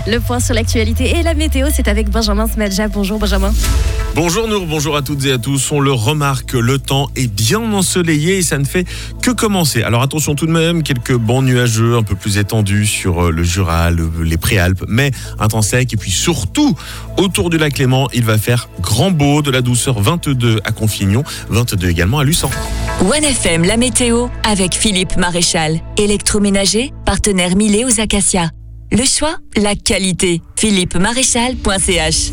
Le point sur l'actualité et la météo, c'est avec Benjamin Smadja. Bonjour Benjamin. Bonjour Nour, bonjour à toutes et à tous. On le remarque, le temps est bien ensoleillé et ça ne fait que commencer. Alors attention tout de même, quelques bancs nuageux un peu plus étendus sur le Jura, les Préalpes, mais un temps sec. Et puis surtout, autour du lac Léman, il va faire grand beau, de la douceur 22 à Confignon, 22 également à Lucent. 1FM, la météo avec Philippe Maréchal. Électroménager, partenaire Milet aux Acacias. Le choix, la qualité. philippemaréchal.ch.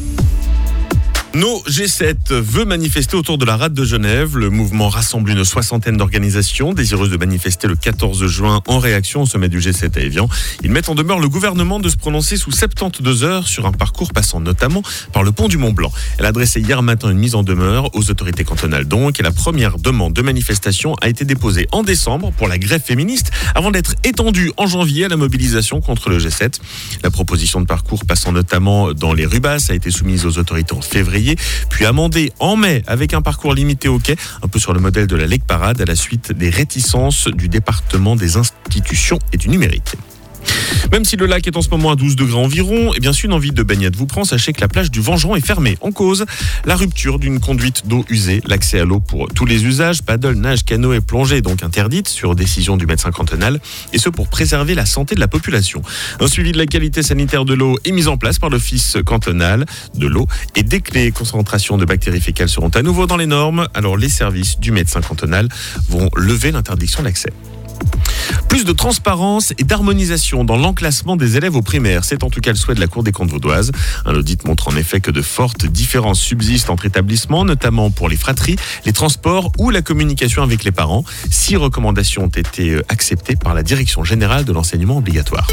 No G7 veut manifester autour de la rade de Genève. Le mouvement rassemble une soixantaine d'organisations désireuses de manifester le 14 juin en réaction au sommet du G7 à Évian. Ils mettent en demeure le gouvernement de se prononcer sous 72 heures sur un parcours passant notamment par le pont du Mont-Blanc. Elle a adressé hier matin une mise en demeure aux autorités cantonales et la première demande de manifestation a été déposée en décembre pour la grève féministe avant d'être étendue en janvier à la mobilisation contre le G7. La proposition de parcours passant notamment dans les Rubasses a été soumise aux autorités en février, puis amendé en mai avec un parcours limité au quai, un peu sur le modèle de la Lake Parade à la suite des réticences du département des institutions et du numérique. Même si le lac est en ce moment à 12 degrés environ, et bien si une envie de baignade vous prend, sachez que la plage du Vengeant est fermée. En cause, la rupture d'une conduite d'eau usée. L'accès à l'eau pour tous les usages, paddle, nage, canoë et plongée donc interdite sur décision du médecin cantonal, et ce pour préserver la santé de la population. Un suivi de la qualité sanitaire de l'eau est mis en place par l'Office cantonal de l'eau, et dès que les concentrations de bactéries fécales seront à nouveau dans les normes, alors les services du médecin cantonal vont lever l'interdiction d'accès. Plus de transparence et d'harmonisation dans l'enclassement des élèves au primaire. C'est en tout cas le souhait de la Cour des comptes vaudoise. Un audit montre en effet que de fortes différences subsistent entre établissements, notamment pour les fratries, les transports ou la communication avec les parents. 6 recommandations ont été acceptées par la Direction générale de l'enseignement obligatoire.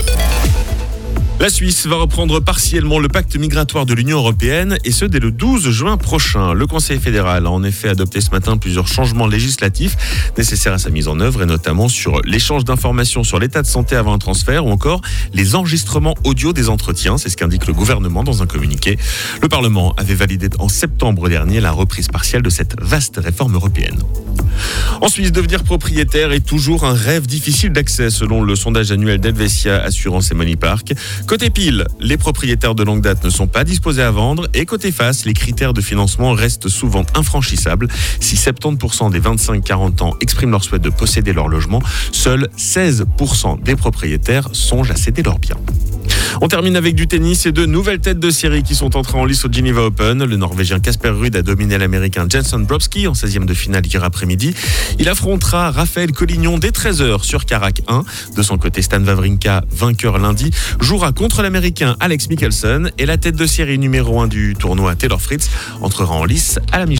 La Suisse va reprendre partiellement le pacte migratoire de l'Union européenne et ce dès le 12 juin prochain. Le Conseil fédéral a en effet adopté ce matin plusieurs changements législatifs nécessaires à sa mise en œuvre et notamment sur l'échange d'informations sur l'état de santé avant un transfert ou encore les enregistrements audio des entretiens. C'est ce qu'indique le gouvernement dans un communiqué. Le Parlement avait validé en septembre dernier la reprise partielle de cette vaste réforme européenne. En Suisse, devenir propriétaire est toujours un rêve difficile d'accès selon le sondage annuel d'Helvetia Assurance et Money Park. Côté pile, les propriétaires de longue date ne sont pas disposés à vendre et côté face, les critères de financement restent souvent infranchissables. Si 70% des 25-40 ans expriment leur souhait de posséder leur logement, seuls 16% des propriétaires songent à céder leurs biens. On termine avec du tennis et 2 nouvelles têtes de série qui sont entrées en lice au Geneva Open. Le Norvégien Casper Ruud a dominé l'Américain Jenson Brobsky en 16e de finale hier après-midi. Il affrontera Raphaël Collignon dès 13h sur Carac 1. De son côté, Stan Wawrinka, vainqueur lundi, jouera contre l'Américain Alex Michelsen et la tête de série numéro 1 du tournoi Taylor Fritz entrera en lice à la mi-journée.